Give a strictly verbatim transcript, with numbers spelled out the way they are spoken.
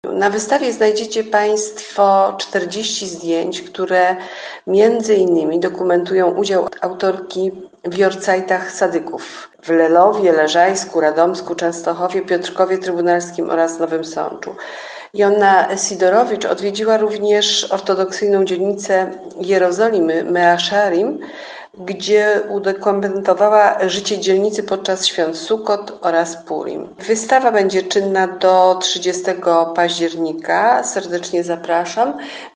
Na wystawie znajdziecie Państwo czterdzieści zdjęć, które między innymi dokumentują udział autorki w Yorcajtach Sadyków w Lelowie, Leżajsku, Radomsku, Częstochowie, Piotrkowie Trybunalskim oraz Nowym Sączu. Jonna Sidorowicz odwiedziła również ortodoksyjną dzielnicę Jerozolimy, Mea Shearim, gdzie udokumentowała życie dzielnicy podczas świąt Sukkot oraz Purim. Wystawa będzie czynna do trzydziestego października. Serdecznie zapraszam.